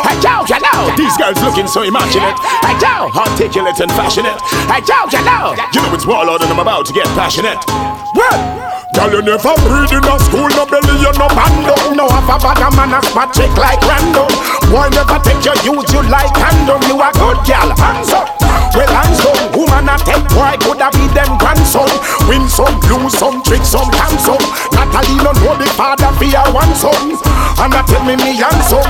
Hey yo, you know, these girls looking so immaculate. Hey yo, articulate and fashionate. Hey yo, you know it's warlord and I'm about to get passionate. Well, girl, you never breed in a school, no belly, you no bando. No have a bag of man a spot chick like random. Boy never take your use you like condom. You a good girl, hands up. Well, hands down, woman a take boy could have be them grandson. Win some, lose some, trick some, cancel. Natalie no know the father for your one son. And I tell me handsome.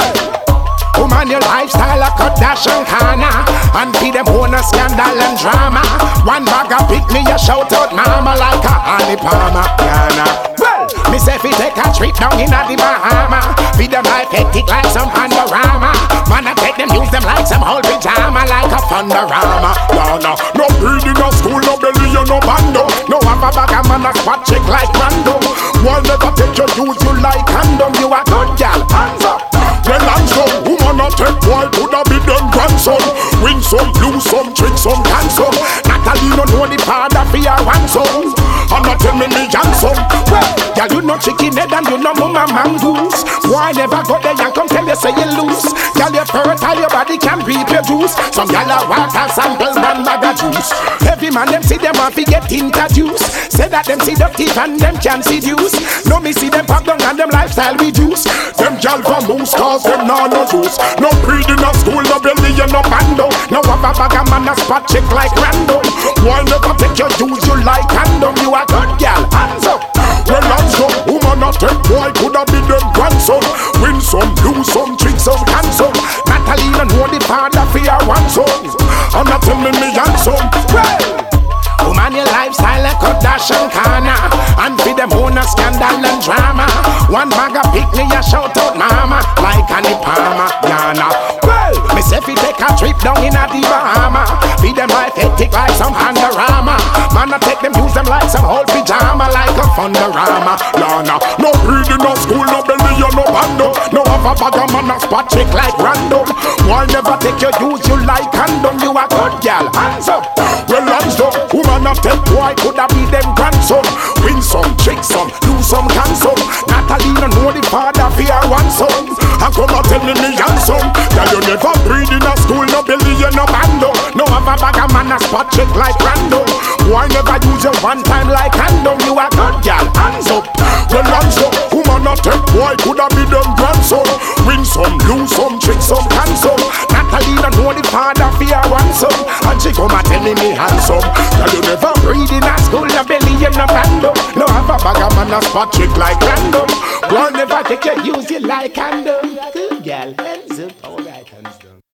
Woman, your lifestyle a cut dash and corner. And feed them own a scandal and drama. One bag of pick me, you shout out mama like a honey palmer. Well, me say fi take a trip down in a the Bahama. Feed them life hectic like some panorama. Man, I take them, use them like some whole pajama. Like a thunderama. No breed in a school, no belly, you no bando. No have a bag of man a spot chick like random. One never take your use you like condom. You a good gal, hands up. Well, hands up, woman a take boy could have be them grandson. Win some, lose some, trick some, cancel. Natalie no know the father for your one son. And not tell me handsome. Well, girl, you no chicken head and you no mama mongoose. Why never go there and come tell you say you loose? Girl, you fertile, your body can reap your juice. Some girl a water samples and bag of juice. Every man them see them want to get introduced. Say that them seductive and them can seduce. No me see them pop down and them lifestyle reduce. Them girl from moose cause them nah no juice. No breed in a school, no belly and no bando. No have a bag of man a spot chick like random. Why never take your juice you like condom? You a good girl, hands up. Well, hands up, woman a take boy could have be them grandson. Win some, lose some, trick some, cancel. Natalie no know the father for your one son. And not tell me handsome. Well, woman, your lifestyle a cut dash and corner. And feed them own a scandal and drama. One bag of pick me a shout out mama. Like Annie Palmer, Yana. Well, me say fi take a trip down in a the Bahama. Feed them life hectic like some panorama. Man I take them, use them like some whole pajama. Like a thunderama, Yana. No breed in no school, no belly, you no bando. No have a bag of man a spot chick like random. Why never take your use you like condom? You a good girl, hands up. Well, hands up, woman a take boy could have be them grandson. Win some, trick some, lose some, cancel. Natalie no know the father for your one son. And come and tell me handsome. That you never breed in a school, no belly, you no bando. No have a bag of man a spot chick like random. Why never use you one time like condom? You a good girl, hands up. Well, hands up, woman a take boy could have be them grandson. Win some, lose some, trick some, cancel. Natalie no know the father for your one son. And she come and tell me handsome. That you never breed in a school, no belly, you no bando. No have a bag of man a spot chick like random. Why never take your use you like condom? Good girl, hands up. Alright, hands down.